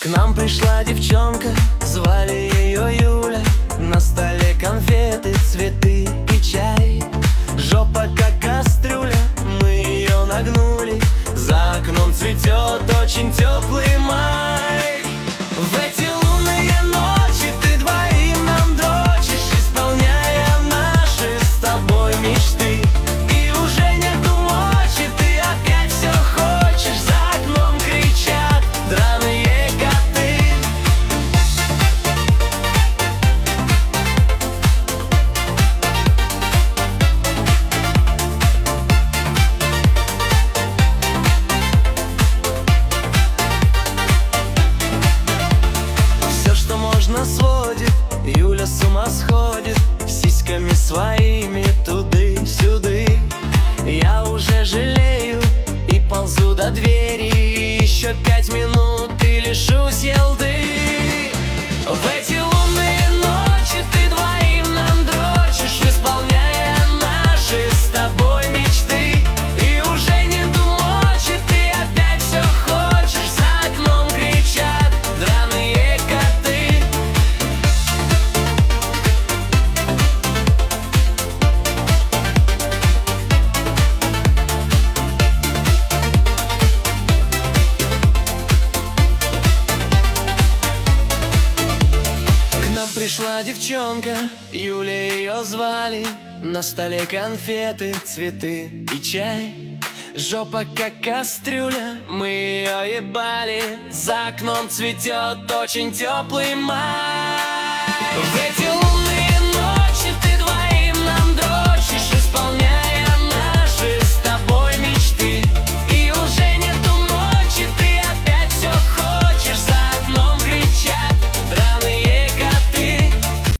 нам пришла девчонка, звали ее Юля. На столе конфеты, цветы и чай. Жопа как кастрюля, мы ее нагнули. За окном цветет очень теплый май. В эти лунные ночи ты двоим нам дрочишь, исполняя наши с тобой мечты. И уже нету мочи, ты опять все хочешь. За окном кричат драные коты. Все, что можно, сводит, Юля с ума сходит, сиськами своими туды-сюды. Я уже жалею и ползу до двери. Еще 5 минут и лишусь елды. В эти лунные ночи ты двоим нам дрочишь, исполняя наши с тобой мечты. И уже нету мочи, ты опять все хочешь. За окном кричат драные коты. К нам пришла девчонка, Юля ее звали. На столе конфеты, цветы и чай. Жопа как кастрюля, мы ее ебали. За окном цветет очень теплый май. В эти